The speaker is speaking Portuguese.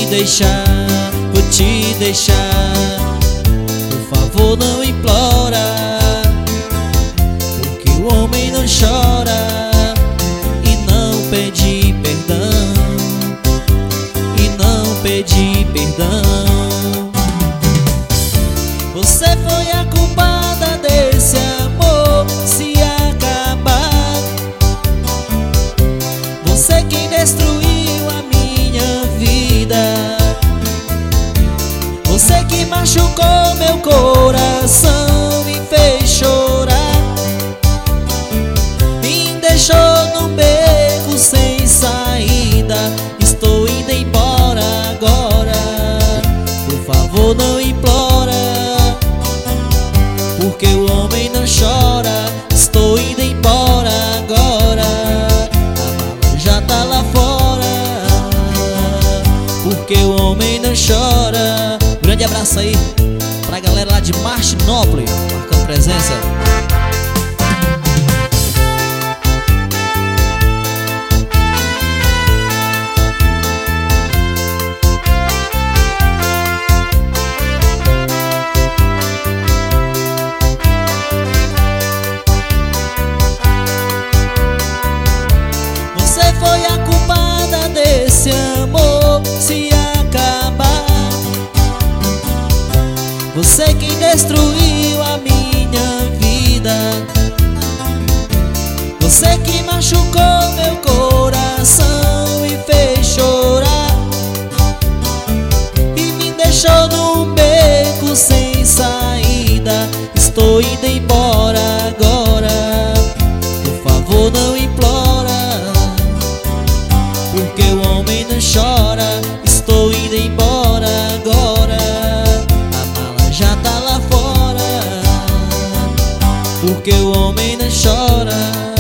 deixar, vou te deixar. Por favor, não implora, porque o homem não chora e não pede perdão, e não pede perdão. Você foi a culpada desse amor se acabar. Você quem destruiu a minha vida. Você que machucou meu coração, me fez chorar, me deixou num beco sem saída. Estou indo embora agora, por favor não implora, porque o homem não chora. Estou indo embora agora, a mala já tá lá fora, porque o homem não chora. Grande abraço aí pra galera lá de Martinópolis, marcando presença. Você foi a culpada desse amor se acabar. Você quem destruiu a minha vida. Você que machucou meu coração e fez chorar, e me deixou num beco sem saída. Estou indo embora agora, por favor não implora, porque o homem não chora. Estou indo embora agora, já tá lá fora, porque o homem não chora.